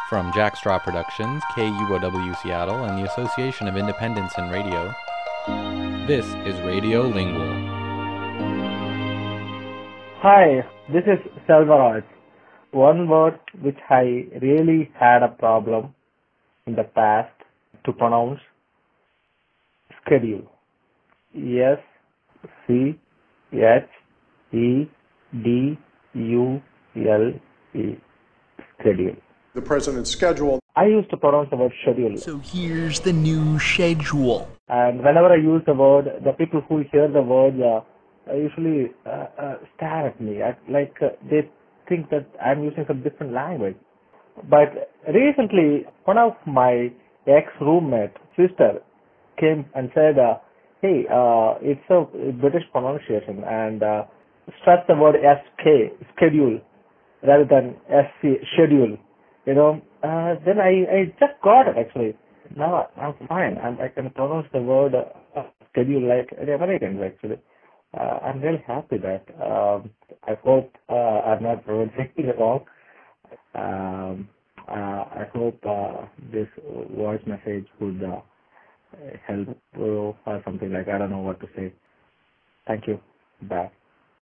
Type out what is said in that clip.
From Jackstraw Productions, KUOW Seattle, and the Association of Independents in Radio, this is Radio Lingual. Hi, this is Selvaraj. One word which I really had a problem in the past to pronounce: schedule. S-C-H-E-D-U-L-E. Schedule. The president's schedule. I used to pronounce the word schedule. So here's the new schedule. And whenever I use the word, the people who hear the word usually stare at me. They think that I'm using some different language. But recently, one of my ex-roommate sister came and said, hey, it's a British pronunciation, and stress the word SK, schedule, rather than SC, schedule. Then I just got it, actually. Now I'm fine. I can pronounce the word schedule like the Americans, actually. I'm really happy that. I hope I'm not pronouncing it wrong. I hope this voice message would help or something like, I don't know what to say. Thank you. Bye.